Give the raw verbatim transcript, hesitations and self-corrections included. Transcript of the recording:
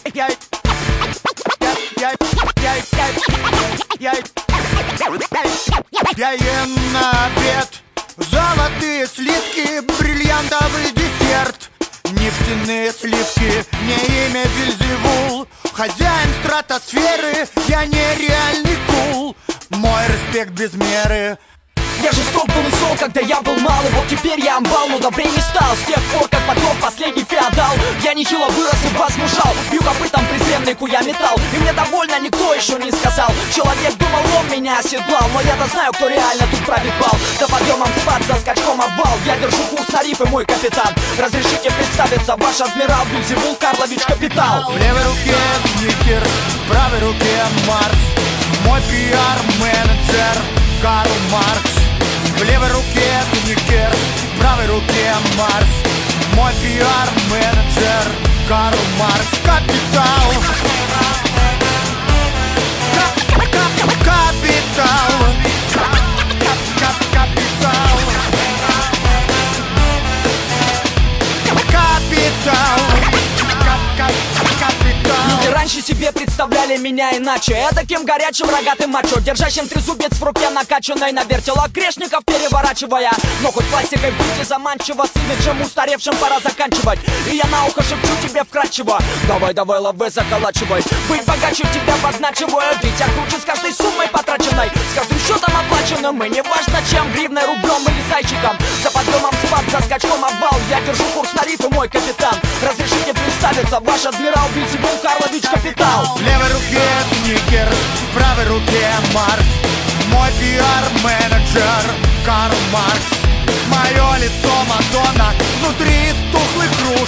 Я, я, я, я, я, я ем на обед золотые слитки, бриллиантовый десерт, нефтяные сливки, не имя Вельзевул. Хозяин стратосферы, я нереальный кул. Мой респект без меры. Я жесток был и зол, когда я был малый. Вот теперь я амбал, но добрее не стал. С тех пор, как потом последний феодал, я нехило вырос и возмужал. Бью копытом презренный куя металл, и мне довольно никто еще не сказал. Человек думал, он меня оседлал, но я-то знаю, кто реально тут правит бал. За подъемом спад, за скачком обвал. Я держу курс на риф и мой капитан. Разрешите представиться, ваш адмирал Вельзевул Карлович Капитал. В левой руке Сникерс, в правой руке Марс. Мой пиар-менеджер Карл Маркс. В левой руке Сникерс, в правой руке Марс. Мой пиар-менеджер Карл Маркс. Капитал. Капитал. Капитал. Капитал. Люди раньше себе представляли меня иначе, я таким горячим рогатым мачо, держащим трезубец в руке накачанной на вертелах грешников переворачивая. Но хоть пластикой быть и заманчиво, с имиджем устаревшим пора заканчивать. И я на ухо шепчу тебе вкрадчиво: давай, давай, лавы заколачивай. Быть богаче тебя подначиваю, ведь я круче с каждой суммой потраченной, с каждым счетом оплаченным. И не важно чем, гривной, рублем или зайчиком. За подъемом спад, за скачком обвал. Я держу курс на риф и мой капитан. Разрешите представиться, ваш адмирал Вельзевул Карлович Капитал. В левой руке Сникерс, в правой руке Марс. Мой пиар-менеджер Карл Маркс. Мое лицо Мадонна, внутри тухлый груз.